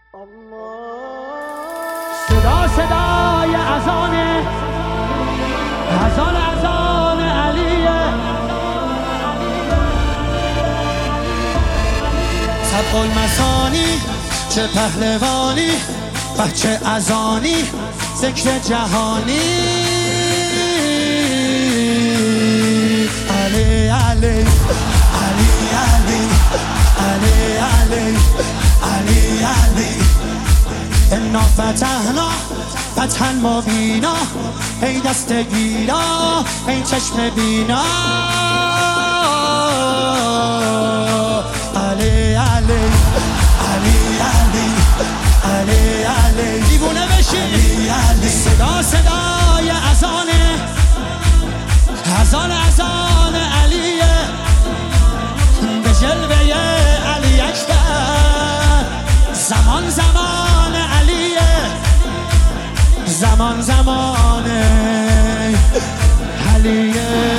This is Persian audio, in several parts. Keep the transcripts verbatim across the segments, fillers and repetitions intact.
صدا صدای اذان اذان اذان علیه، سبق المثانی چه پهلوانی، بچه اذانی ذکر جهانی. علی علی علی علی علی علی علی علی انا فتحنا فتحا مبینا، ای دست گیرا ای چشم بینا. علی علی علی علی علی علی دیوونه بشی. صدا صدای اذانه اذان اذان علیه، به جلوه علی اکبر. زمان زمان علیه، زمان زمان علیه.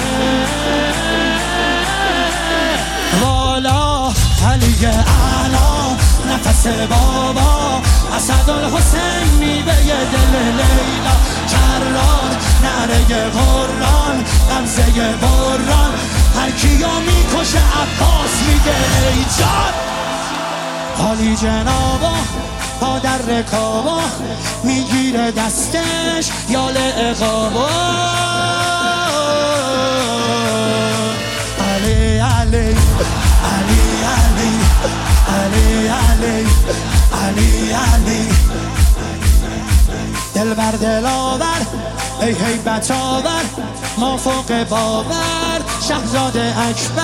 والا علی اعلا نفس بابا، اسدالحسین میوه دل لیلا. کرار نره قرآن غمزه بران، هر کیو میکشه عباس میگه ای جان. حالی جنابا پا در رکابا، میگیره دستش یال اقابا. علی علی علی علی علی علی علی علی دل بر دلاور ای هیبت آور، ما فوق باور شهزاده اکبر.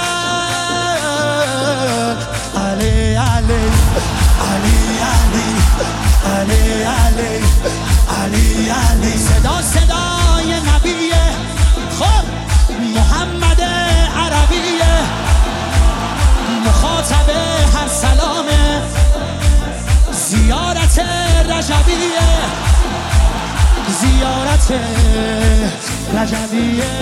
علی علی علی علی علی علی علی علی صدا صدای نبیه، خب محمد عربیه، مخاطب هر سلامه، زیارت رجبیه، زیارت رجبیه.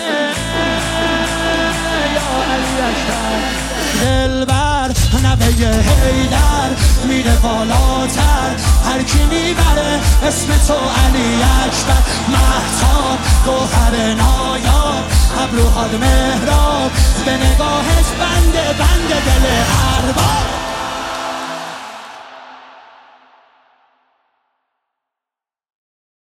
یا علی اکبر دلبر نوه حیدر، میره بالاتر هر کی میبره اسم تو علی اکبر. مهتاب گوهر نایاب، ابروهات مهراب، به نگاهش بنده بنده دل ارباب.